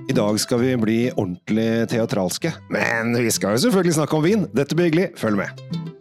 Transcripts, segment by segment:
I dag skal vi bli ordentlig teatralske, men vi skal jo selvfølgelig snakke om vin. Dette blir hyggelig, følg med.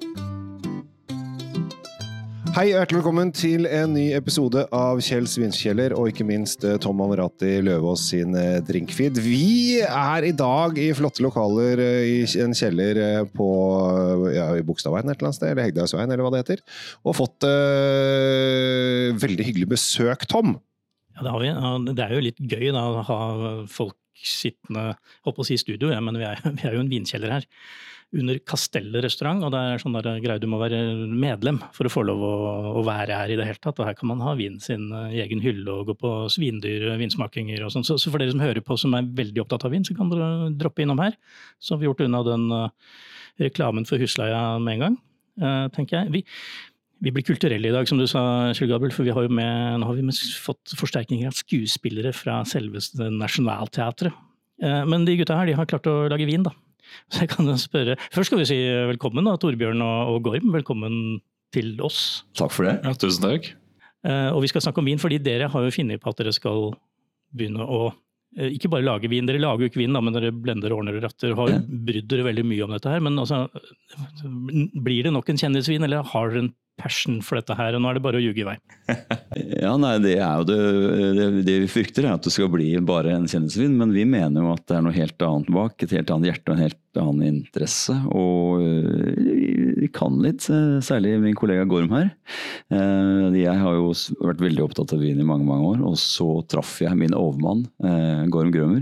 Hei og hjertelig velkommen til en ny episode av Kjells Vinkjeller, og ikke minst Tom Amerati Løvaas sin drinkfeed. Vi i dag i flotte lokaler i en kjeller på i Bogstadveien et eller annet sted, eller Hegdehaugsveien, eller hva det heter, og fått veldig hyggelig besøk, Tom. Ja, det har vi. Det jo litt gøy da, å ha folk sittende, håper å si studio, ja, men vi jo en vinkjeller her, under Castellet restaurant, og det sånn der greie du må være medlem for å få lov å være her i det hele tatt, og her kan man ha vin sin i egen hylle og gå på svindyr, vinsmakinger og sånn. Så for dere som hører på som veldig opptatt av vin, så kan dere droppe innom her. Så har vi gjort unna den reklamen for husleia med en gang, tenker jeg. Vi blir kulturelle i dag, som du sa, Kjell Gabriel, for nå har vi fått forsterkninger av skuespillere fra selveste Nationalteatret. Men de gutta her, de har klart å lage vin, da. Så jeg kan spørre, først skal vi si velkommen da, Torbjørn og Gorm, velkommen til oss. Takk for det. Ja, tusen takk. Og vi skal snakke om vin, fordi dere har jo funnet på at dere skal begynne å ikke bare lage vin, dere lager jo ikke vin da, men dere blender, ordner og ratter, har brydd dere veldig mye om dette her, men altså, blir det nok en kjendisvin, eller har dere en passion for dette her, og nå det bare å ljuge i vei? Ja, nei, det jo det vi frykter at det skal bli bare en kjendisvin, men vi mener jo at det noe helt annet bak, et helt annet hjerte og en helt annen interesse, og vi kan litt, særlig min kollega Gorm her. Jeg har jo vært veldig opptatt av vin i mange, mange år, og så traff jeg min overmann, Gorm Grømer,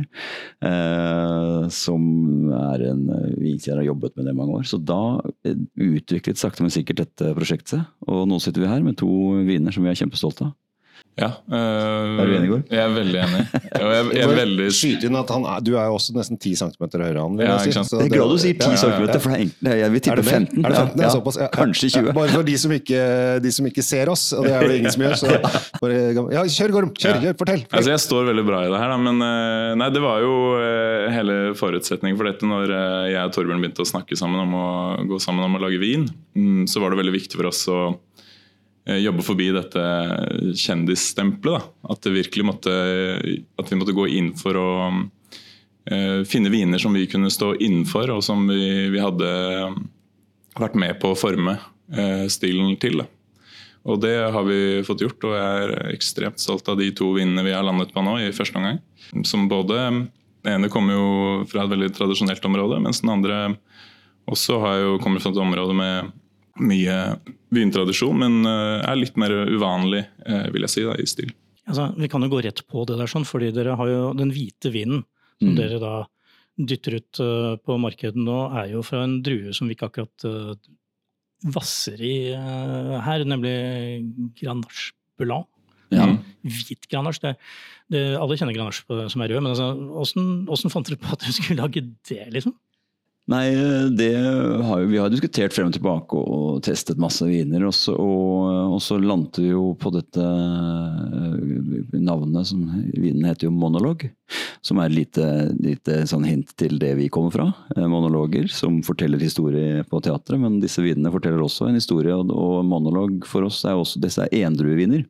som en vinkjærer og har jobbet med det i mange år. Så da utviklet sakte men sikkert dette prosjektet, og nå sitter vi her med 2 viner som vi kjempestolte av. Ja, du enig, Gorm? Jeg veldig enig. Jeg veldig... Skyt inn at du jo også nesten 10 centimeter høyere han, vil ja, jeg si. Jeg glad du sier 10 centimeter, for jeg vil tippe 15. Det 15? Ja, såpass? Ja. Kanskje 20. Bare for de som ikke ser oss, og det det ingen som gjør, så bare... Ja, kjør Gorm, kjør, fortell. Altså, jeg står veldig bra i det her, da, men nei, det var jo hele forutsetningen for dette når jeg og Torbjørn begynte å snakke sammen om å gå sammen om å lage vin, så var det veldig viktig for oss å jobbe forbi dette kjendisstempelet, da. At vi måtte gå inn for å finne viner som vi kunne stå innenfor, og som vi hadde vært med på å forme stilen til. Da. Og det har vi fått gjort, og jeg ekstremt stolt av de 2 vinene vi har landet på nå i første omgang. Som både, den ene kommer jo fra et veldig tradisjonelt område, mens den andre også kommer fra et område med mye vintradisjon, men litt mer uvanlig, vil jeg si, da, i stil. Altså, vi kan jo gå rett på det der sånn, fordi dere har jo den hvite vinen som dere da dytter ut på markedet nå, jo fra en drue som vi ikke akkurat vasser i her, nemlig Grenache Blanc. Ja. Hvit Grenache, alle kjenner Grenache som rød, men altså, hvordan fant dere på at dere skulle lage det, liksom? Nei, vi har diskutert frem og tilbake og testet masse viner, og så landet vi jo på dette navnet, vinen heter jo Monolog, som lite sånn hint til det vi kommer fra. Monologer som forteller historie på teatret, men disse vinene forteller også en historie, og monolog for oss også, disse endrueviner.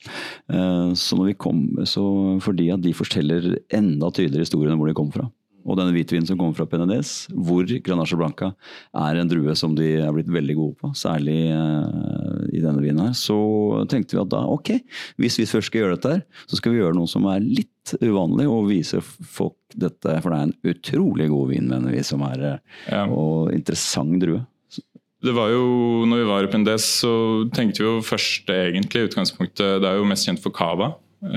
Så når vi så fordi at de forteller enda tydeligere historien om hvor de kommer fra. Og denne hvitvinen som kommer fra Penedès, hvor Grenache Blanca en drue som de blitt veldig gode på, særlig i denne vinen her, så tenkte vi at da, ok, hvis vi først skal gjøre dette her, så skal vi gjøre noe som litt uvanlig, og vise folk dette, for det en utrolig god vin, mener vi, som og interessant drue. Det var jo, når vi var i Penedès, så tenkte vi jo først egentlig, utgangspunktet, det jo mest kjent for cava,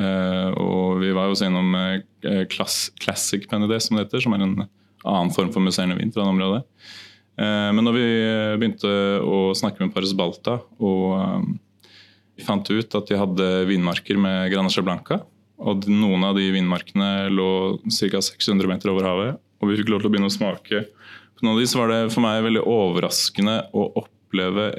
og vi var jo også gjennom Classic Penedès som det heter, som en annen form for musserende vin fra det området. Men når vi begynte å snakke med Paris Balta, og vi fant ut at de hadde vinmarker med Grenache Blanca, og noen av de vinmarkene lå ca. 600 meter over havet, og vi fikk lov til å begynne å smake. På noen av de så var det for meg veldig overraskende å oppleve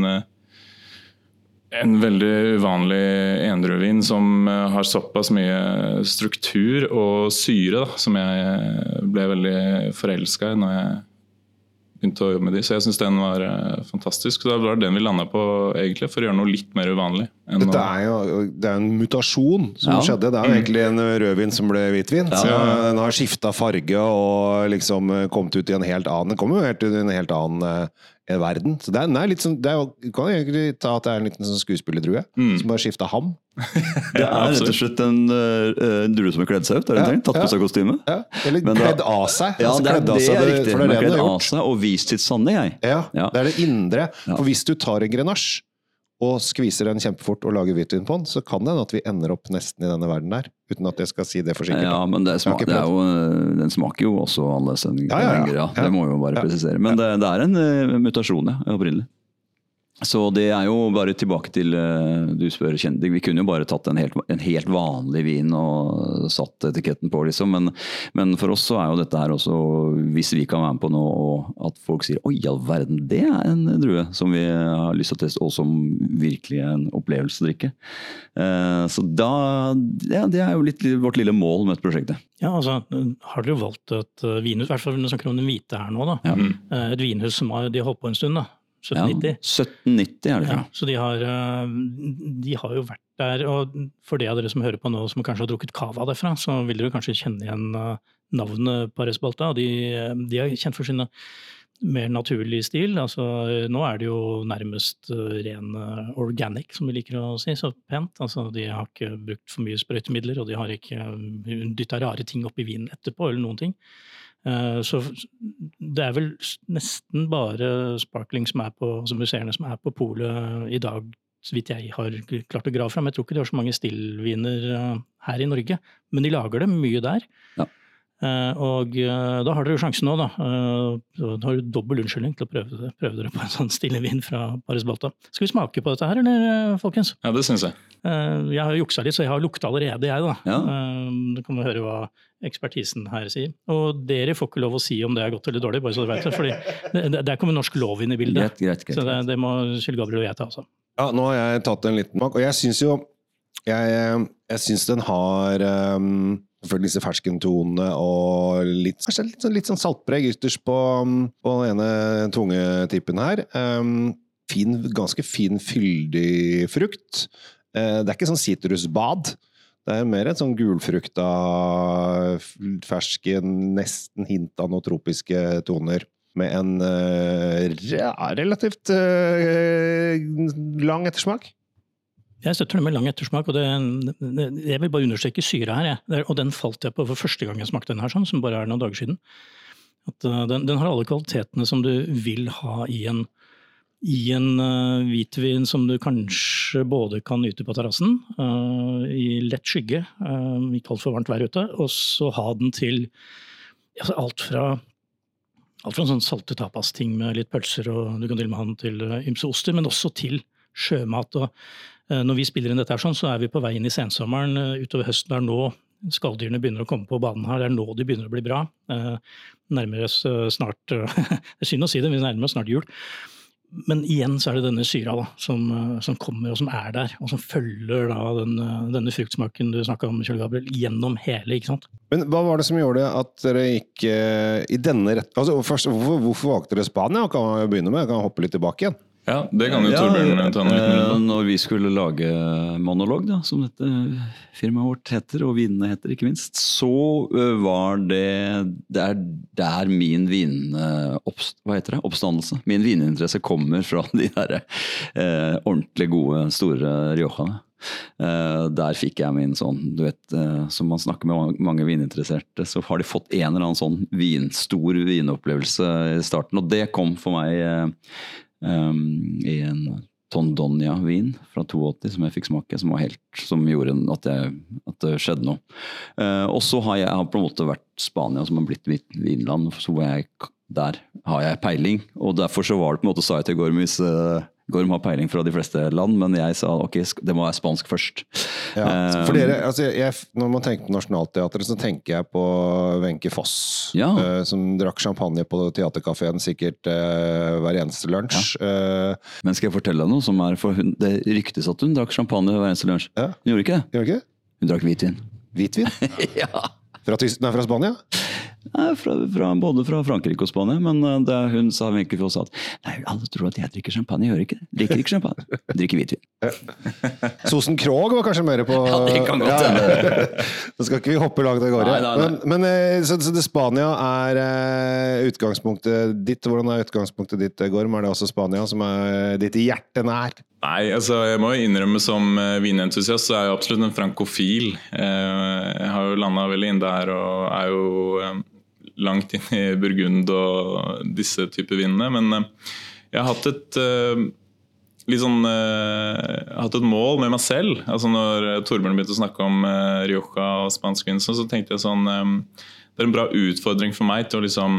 en veldig uvanlig endruevin som har såpass mye struktur og syre, da, som jeg ble veldig forelsket i når jeg begynte å jobbe med de. Så jeg synes den var fantastisk. Så det var den vi landet på egentlig, for å gjøre noe litt mer uvanlig. Det er en mutasjon som skjedde. Det er jo egentlig en rødvin som ble hvitvin. Så den har skiftet farge og liksom kommet ut i en helt annen. Den kommer jo helt ut i en helt annen verden. Så den litt sånn, du kan egentlig ta at det en liten sånn skuespillerdrue som bare skiftet ham. Det rett og slett en drue som har kledd seg ut, tatt på seg kostyme. Ja. Eller kledd av seg. Ja, det riktig. For det kledd av seg og vist sitt sanne jeg. Ja, det det indre. For hvis du tar en grenache og skviser den kjempefort og lager hvitvin på den, så kan det at vi ender opp nesten i denne verden der, uten at jeg skal si det for sikkert. Ja, men den smaker jo også annerledes enn lenger, det må vi jo bare presisere. Men det en mutasjon, opprinnelig. Så det jo bare tilbake til du spør kjending. Vi kunne jo bare tatt en helt vanlig vin og satt etiketten på, liksom. Men for oss så jo dette her også, hvis vi kan være med på noe, og at folk sier, oi, all verden, det en drue som vi har lyst til å teste, og som virkelig en opplevelse å drikke. Så da, det jo litt vårt lille mål med et prosjektet. Ja, altså, har dere jo valgt et vinhus, i hvert fall når vi snakker om den hvite her nå da. Et vinhus som de har holdt på en stund da. 1790. Ja, 1790 det fra. Ja, så de har jo vært der, og for de av dere som hører på nå, som kanskje har drukket kava derfra, så vil dere kanskje kjenne igjen navnet Paris-Balta, og de kjent for sin mer naturlig stil. Altså, nå det jo nærmest ren organic, som vi liker å si, så pent. Altså, de har ikke brukt for mye sprøytemidler, og de har ikke dyttet rare ting opp i vinen etterpå, eller noen ting. Så det vel nesten bare sparkling som museerne som på polet i dag, så vidt jeg har klart å grave frem. Jeg tror ikke de har så mange stillviner her i Norge, men de lager det mye der. Ja. Og da har dere jo sjansen nå da. Da har du dobbelt unnskyldning til å prøve dere på en sånn stillevin fra Paris-Balta. Skal vi smake på dette her, eller folkens? Ja, det synes jeg. Jeg har juksa litt, så jeg har lukta allerede, jeg da. Ja. Da kan vi høre hva ekspertisen her sier. Og dere får ikke lov å si om det godt eller dårlig, bare så dere vet det, fordi der kommer norsk lov inn i bildet. Greit. Så det må Kjell Gabriel og jeg ta, altså. Ja, nå har jeg tatt en liten smak, og jeg synes jo jeg synes den har selvfølgelig disse ferskentonene og litt sånn saltpreg ytterst på den ene tungetippen her. Ganske fin, fyldig frukt. Det ikke sånn citrusbad. Det mer et sånn gulfrukta fersken, nesten hint av noen tropiske toner, med en relativt lang ettersmak. Jeg støtter det med lang ettersmak, og jeg vil bare understreke syra her, og den falt jeg på for første gang jeg smakte den her, sånn, som bare noen dager siden. At den har alle kvalitetene som du vil ha i en hvitvin som du kanskje både kan nyte på terrassen, i lett skygge, ikke alt for varmt vær ute, og så ha den til alt fra en sånn salte tapas-ting med litt pølser, og du kan til og med ha den til ymse oster, men også til sjømat. Og når vi spiller inn dette her sånn, så vi på vei inn i sensommeren, utover høsten, der nå skalldyrene begynner å komme på banen her, det nå de begynner å bli bra. Nærmere oss snart, det synd å si det, vi nærmer oss snart jul. Men igjen så det denne syra da, som kommer og som der, og som følger da denne fruktsmaken du snakket om, Kjell Gabriel, gjennom hele, ikke sant? Men hva var det som gjorde at dere gikk i denne rett? Altså, først, hvorfor valgte dere Spania? Kan jeg begynne med? Jeg kan hoppe litt tilbake igjen. Ja, det kan jo Torbjørn ta noe. Når vi skulle lage monolog, da, som dette firmaet vårt heter, og vinene heter ikke minst, så var det der min oppstandelse. Min vininteresse kommer fra de der ordentlig gode, store Riojaene. Der fikk jeg min sånn, du vet, som man snakker med mange vininteresserte, så har de fått en eller annen sånn stor vinopplevelse i starten, og det kom for meg i en Tondonia-vin fra 82 som jeg fikk smake, som gjorde at det skjedde noe. Og så har jeg på en måte vært Spania, som har blitt vinland, så der har jeg peiling, og derfor så var det på en måte, sa jeg til Gorm har peiling fra de fleste land, men jeg sa ok, det må være spansk først. Ja, for dere, altså, når man tenker på Nationalteatret, så tenker jeg på Wenche Foss, som drakk champagne på teaterkaféen sikkert hver eneste lunsj. Ja. Men skal jeg fortelle deg noe som det ryktes at hun drakk champagne hver eneste lunsj? Ja. Hun gjorde ikke det? Gjorde ikke? Hun drakk hvitvin. Hvitvin? Ja. Fra Spania? Både fra Frankrike og Spania, men hun sa egentlig for oss at nei, alle tror at jeg drikker champagne, jeg gjør ikke det. Drikker ikke champagne, drikker hvitvin. Sosen Krog var kanskje mer på... Ja, det kan godt hende. Da skal ikke vi hoppe langt av gårde. Nei. Men så det Spania utgangspunktet ditt. Hvordan utgangspunktet ditt, Gorm? Det også Spania som ditt hjerte nær? Nei, altså jeg må jo innrømme som vinentusiast så jeg jo absolutt en frankofil. Jeg har jo landet veldig inn der og jo langt inn i Burgund og disse typer vinene, men jeg har hatt et hatt et mål med meg selv. Altså når Torbjørn begynte å snakke om Rioja og spansk vin, så tenkte jeg sånn, det en bra utfordring for meg til å liksom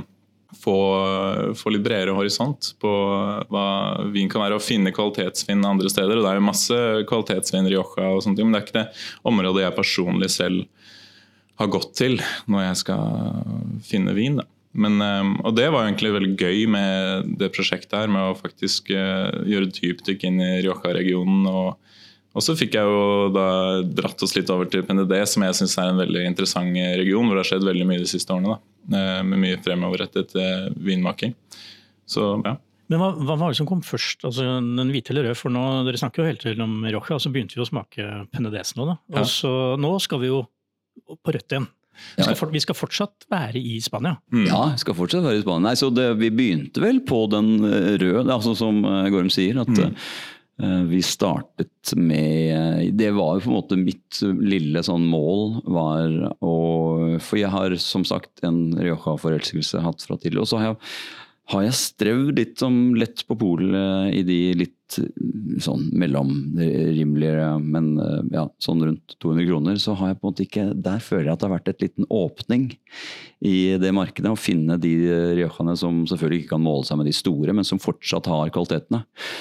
få litt bredere horisont på hva vin kan være, og finne kvalitetsvin andre steder. Og det jo masse kvalitetsvin i Rioja og sånt, men det ikke det området jeg personlig selv har gått til når jeg skal finne vin. Da. Men, og det var egentlig veldig gøy med det prosjektet her, med å faktisk gjøre dypdykk inn i Rioja-regionen. Og så fikk jeg jo da dratt oss litt over til PND, som jeg synes en veldig interessant region, hvor det har skjedd veldig mye de siste årene, da, med mye fremoverrettet vinmaking. Så, ja. Men hva var det som kom først? Altså, den hvite eller rød, for nå, dere snakker jo helt til om Rioja, så begynte vi å smake PNDs nå, da. Og så, nå skal vi jo på rødt igjen. Vi skal fortsatt være i Spania. Ja, vi skal fortsatt være i Spania. Nei, så vi begynte vel på den røde, altså som Gorm sier, at vi startet med, det var jo på en måte mitt lille sånn mål var for jeg har som sagt en Rioja-forelskelse hatt fra tidlig, og så har jeg strevd litt som lett på polet i de litt sånn mellomrimeligere, men ja, sånn rundt 200 kroner, så har jeg på en måte ikke, der føler jeg at det har vært et liten åpning i det markedet, å finne de Riojaene som selvfølgelig ikke kan måle seg med de store, men som fortsatt har kvalitetene.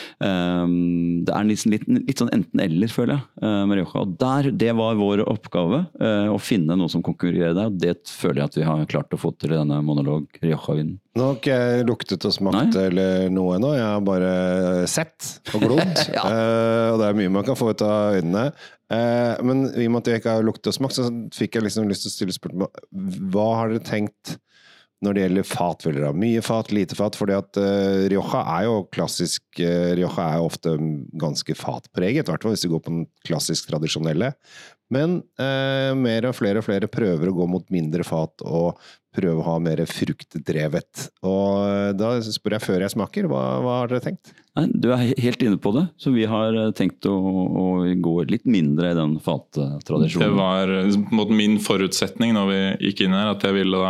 Det liksom litt sånn enten eller, føler jeg, med Rioja, og det var vår oppgave, å finne noe som konkurrerer der, og det føler jeg at vi har klart å få til i denne monolog Rioja-vinen. Nå har ikke jeg luktet og smakt eller noe ennå, jeg har bare sett og glodd, og det mye man kan få ut av øynene. Men i og med at jeg ikke har luktet og smakt, så fikk jeg liksom lyst til å stille spørsmål. Hva har dere tenkt når det gjelder fat? Vil dere ha mye fat, lite fat? Fordi at Rioja jo klassisk, Rioja jo ofte ganske fatpreget, i hvert fall hvis du går på den klassisk tradisjonelle. Men mer og flere prøver å gå mot mindre fat og prøve å ha mer fruktdrevet. Og da spør jeg før jeg smaker, hva har dere tenkt? Nei, du helt inne på det, så vi har tenkt å gå litt mindre i den fattradisjonen. Det var på en måte min forutsetning når vi gikk inn her, at jeg ville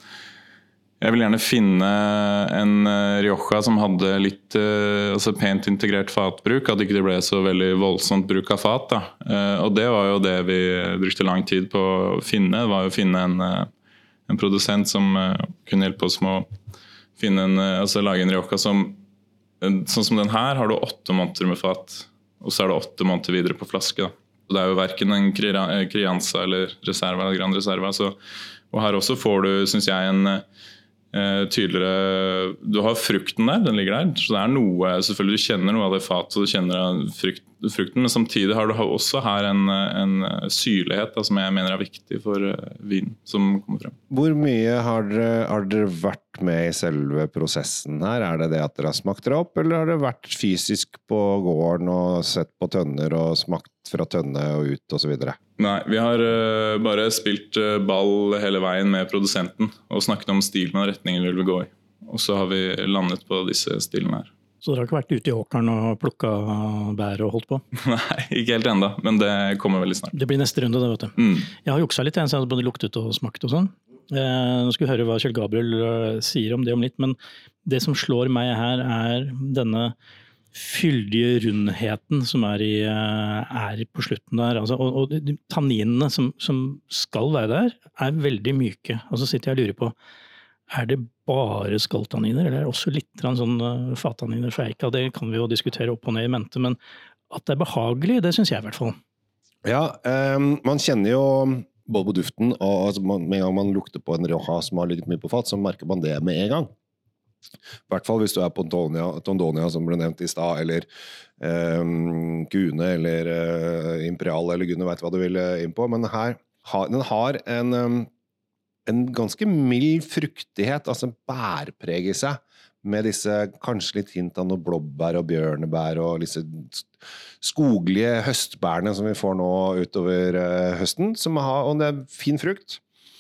gjerne finne en Rioja som hadde litt pent integrert fatbruk, at ikke det ble så veldig voldsomt bruk av fat. Da. Og det var jo det vi brukte lang tid på å finne. Det var jo å finne en produsent som kunne hjelpe oss med å finne lage en Rioja som, sånn som den her, har du 8 måneder med fat, og så det 8 måneder videre på flaske. Da. Og det jo hverken en Crianza eller Reserva eller Gran Reserva. Og her også får du, synes jeg, en tydeligere, du har frukten der, den ligger der, så det noe, selvfølgelig du kjenner noe av det fatet, og du kjenner frukten, men samtidig har du også her en syrlighet da, som jeg mener viktig for vin som kommer frem. Hvor mye har dere vært med i selve prosessen her? Det at dere har smakt dere opp, eller har dere vært fysisk på gården og sett på tønner og smakt fra tønne og ut og så videre? Nei, vi har bare spilt ball hele veien med produsenten og snakket om stilen og retningen vi vil gå i. Og så har vi landet på disse stilene her. Så dere har ikke vært ute i åkeren og plukket bær og holdt på? Nei, ikke helt enda, men det kommer veldig snart. Det blir neste runde, det vet du. Jeg har jukset litt, så jeg har både luktet og smakt og sånn. Nå skal vi høre hva Kjell Gabriel sier om det om litt, men det som slår meg her denne fyldige rundheten som på slutten der, altså, og tanninene som skal være der, veldig myke. Og så sitter jeg og lurer på, det bare skalltanniner, eller også litt sånn fattanniner fra eika? Det kan vi jo diskutere opp og ned i mente, men at det behagelig, det synes jeg i hvert fall. Ja, man kjenner jo både på duften, og med en gang man lukter på en Rioja som har ligget mye på fat, så merker man det med en gang. I hvert fall hvis du på Tondonia som ble nevnt i stad, eller Gune, eller Imperial, eller Gune, vet hva du vil inn på, men her, den har en ganske mild fruktighet, altså bærpreg i seg, med disse kanskje litt hint av noe blåbær og bjørnebær og disse skoglige høstbærene som vi får nå utover høsten, og det fin frukt.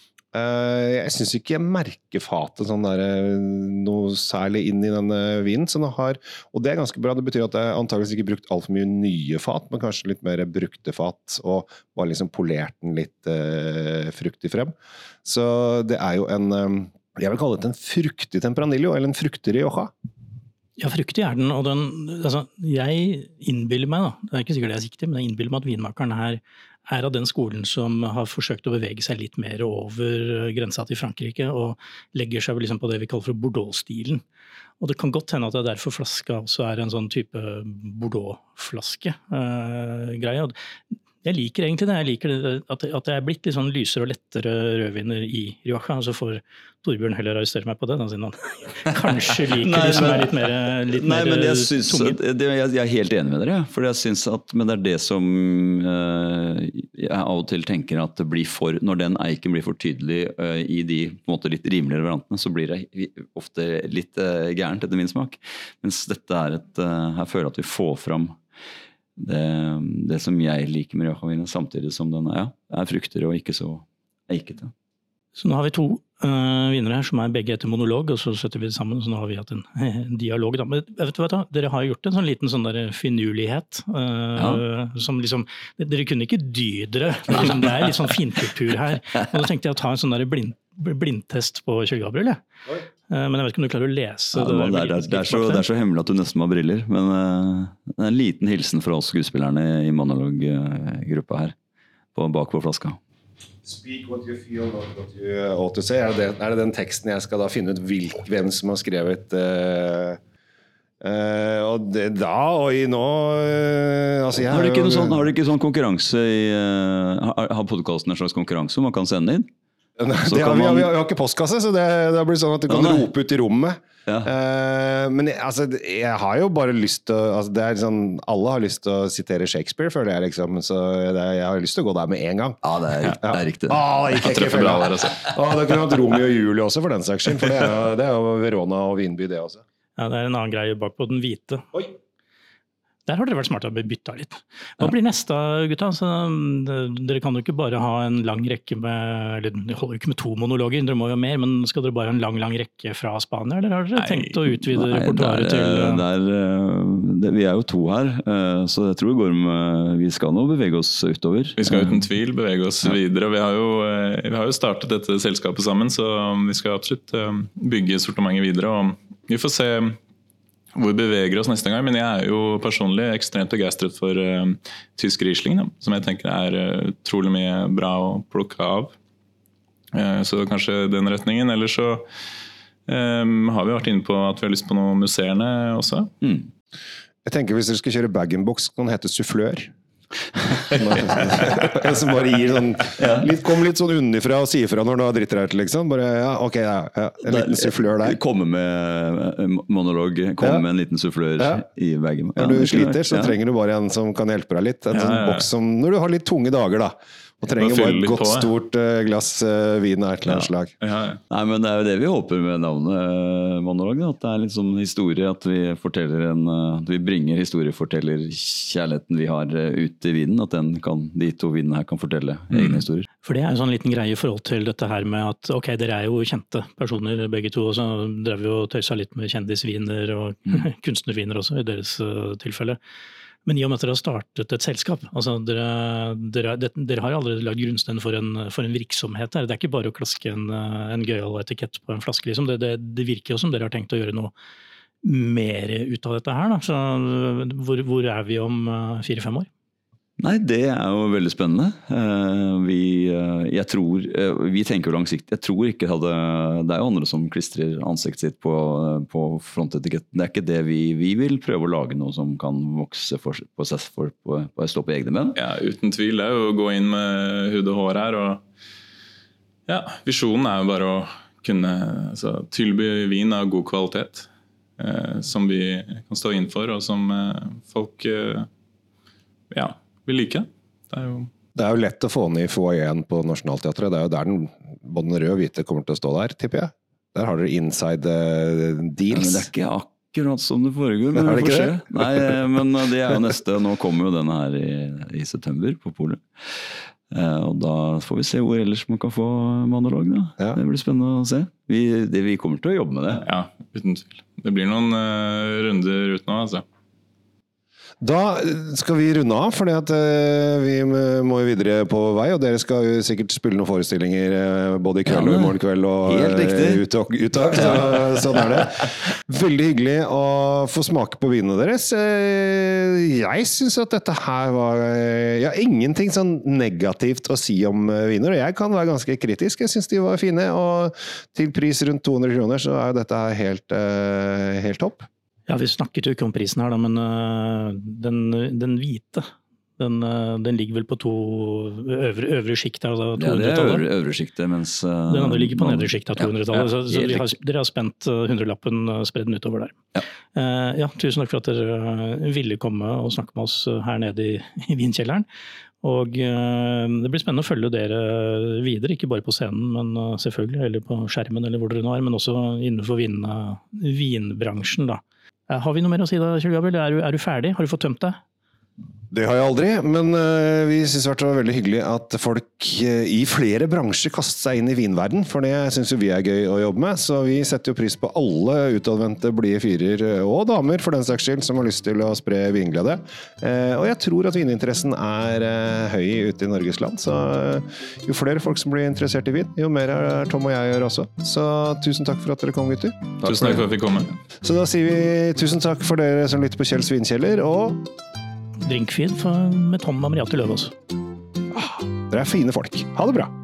Jeg synes ikke jeg merker fatet sånn der, noe særlig inn i denne vinen, så og det ganske bra. Det betyr at jeg antageligvis ikke brukt alt for mye nye fat, men kanskje litt mer brukte fat, og bare liksom polert den litt fruktig frem. Så det jo jeg vil kalle det en fruktig Tempranillo, eller en fruktig Rioja. Ja, fruktig den, og altså, jeg innbiller meg, da, det ikke sikkert det riktig, men jeg innbiller meg at vinmakeren her av den skolen som har forsøkt å bevege seg litt mer over grensa til Frankrike, og legger seg liksom på det vi kaller for Bordeaux-stilen. Og det kan godt hende at det derfor flaska også en sånn type Bordeaux-flaske greie. Jeg liker egentlig det. Jeg liker det, at det blitt litt sånn lysere og lettere rødviner i Rioja, og så får Torbjørn heller arrestere meg på det, da, siden han kanskje liker de som litt mer men jeg helt enig med dere, for jeg synes at, men det det som jeg av og til tenker at det blir når den eiken blir for tydelig i de på en måte litt rimeligere variantene, så blir det ofte litt gærent etter min smak. Mens dette her føler jeg at vi får fram det som jeg liker med Rioja-vinen, samtidig som den frukter og ikke så eikete. Så nå har vi 2 vinere her som begge etter monolog, og så setter vi det sammen, så nå har vi hatt en dialog. Da. Men vet du hva, dere har gjort en sånn liten sånn der finurlighet, som liksom, dere kunne ikke dy dere, det litt sånn finkultur her. Og da tenkte jeg å ta en sånn der blindtest på Kjell Gabriel, men jeg vet ikke om du klarer å lese det er så hemmelig at du nesten må ha briller, men det en liten hilsen fra oss skuespillerne i monologgruppa her, bak på flaska. Speak what you feel, not what you ought to say. Det den teksten jeg skal da finne ut hvem som har skrevet og i nå altså har du ikke sånn konkurranse har podcasten en slags konkurranse hvor man kan sende inn? Vi har ikke postkasse, så det blir sånn at du kan rope ut i rommet. Men jeg har jo bare lyst til det sånn, alle har lyst til å sitere Shakespeare, føler jeg liksom, så jeg har lyst til å gå der med en gang. Ja, det riktig. Det kunne vært Romeo og Julie også, for den saks skyld, for det jo Verona og Vinby, det også. Ja, det en annen greie bak på den hvite. Oi! Der har dere vært smart å bytte litt. Hva blir neste, gutta? Så, dere kan jo ikke bare ha en lang rekke med, eller dere holder jo ikke med 2 monologer, dere må jo mer, men skal dere bare ha en lang rekke fra Spania, eller har dere tenkt å utvide repertoaret til... Vi jo 2 her, så jeg tror vi skal nå bevege oss utover. Vi skal uten tvil bevege oss videre, og vi har jo startet dette selskapet sammen, så vi skal absolutt bygge sortimentet videre, og vi får se hvor vi beveger oss neste gang, men jeg jo personlig ekstremt begeistret for tysk Riesling, som jeg tenker utrolig mye bra å plukke av. Så kanskje den retningen. Eller så har vi vært inne på at vi har lyst på noen museerne også. Jeg tenker hvis dere skal kjøre bag-in-box, kan det hete sufflør. En som bare gir sånn kom litt sånn unnifra og sier fra når du har dritter her til liksom bare, en liten sufflør der komme med monolog med en liten sufflør i bagen når du sliter så trenger du bare en som kan hjelpe deg litt en sånn boks som når du har litt tunge dager da og trenger bare et godt stort glass vin av et eller annet slag. Nei, men det jo det vi håper med navnet monolog, at det litt sånn historie, at vi forteller at vi bringer historieforteller kjærligheten vi har ut i vinen, at de 2 vinene her kan fortelle egne historier. For det en sånn liten greie i forhold til dette her med at ok, dere jo kjente personer begge 2, og så drev vi og tøysa litt med kjendisviner og kunstnerviner også i deres tilfelle. Men i og med at dere har startet et selskap, altså dere har allerede lagd grunnsteinen for en virksomhet her. Det ikke bare å klaske en gøyal etikett på en flaske, liksom. Det virker jo som dere har tenkt å gjøre noe mer ut av dette her, da. Så hvor vi om 4-5 år? Nei, det jo veldig spennende. Vi tenker jo langsiktig. Jeg tror ikke det jo andre som klistrer ansiktet sitt på frontetiketten. Det ikke det vi vil prøve å lage noe som kan vokse på stå på egne ben. Ja, uten tvil. Det jo å gå inn med hud og hår her. Og visjonen jo bare å kunne tilby vin av god kvalitet. Som vi kan stå inn for, og som folk vil like. Det jo lett å få ned i foajeen på Nationalteatret. Det jo der den både den røde og hvite kommer til å stå der, tipper jeg. Der har dere inside deals. Men det ikke akkurat som det foregår, men Er det vi får ikke se. det? Nei, men det jo neste, nå kommer jo denne her i september på Polet. Og da får vi se hvor ellers man kan få monolog da. Ja. Det blir spennende å se. Vi kommer til å jobbe med det. Ja, uten tvil. Det blir noen runder ut nå, altså. Da skal vi runde av, fordi at vi må jo videre på vei, og dere skal jo sikkert spille noen forestillinger både i kveld og i morgen kveld og uttak, så sånn det. Veldig hyggelig å få smake på vinene deres. Jeg synes at dette her var ingenting sånn negativt å si om viner, og jeg kan være ganske kritisk. Jeg synes de var fine, og til pris rundt 200 kroner så jo dette her helt topp. Ja, vi snakket jo ikke om prisen her da, men den hvite, den ligger vel på øvre skikt, altså 200-tallet. Det øvre skiktet, mens den andre ligger på nedre skikt av 200-tallet, så dere har spent 100-lappen spredd den utover der. Ja, tusen takk for at dere ville komme og snakke med oss her nede i vinkjelleren. Og det blir spennende å følge dere videre, ikke bare på scenen, men selvfølgelig, eller på skjermen, eller hvor dere nå men også innenfor vinbransjen da. Har vi noe mer å si da, Kjell Gabriel? Er du ferdig? Har du fått tømt deg? Det har jeg aldri, men vi synes det var veldig hyggelig at folk i flere bransjer kastet seg inn i vinverden, for det synes jo vi gøy å jobbe med, så vi setter jo pris på alle utadvendte blide fyrer og damer, for den saks skyld, som har lyst til å spre vinglede. Og jeg tror at vininteressen høy ute i Norges land, så jo flere folk som blir interessert i vin, jo mer Tom og jeg gjør også. Så tusen takk for at dere kom, gutter. Tusen takk for at vi kom med. Så da sier vi tusen takk for dere som lytter på Kjells Vinkjeller, og Drinkfeed med Tom Amriati Løvaas. dere fine folk. Ha det bra!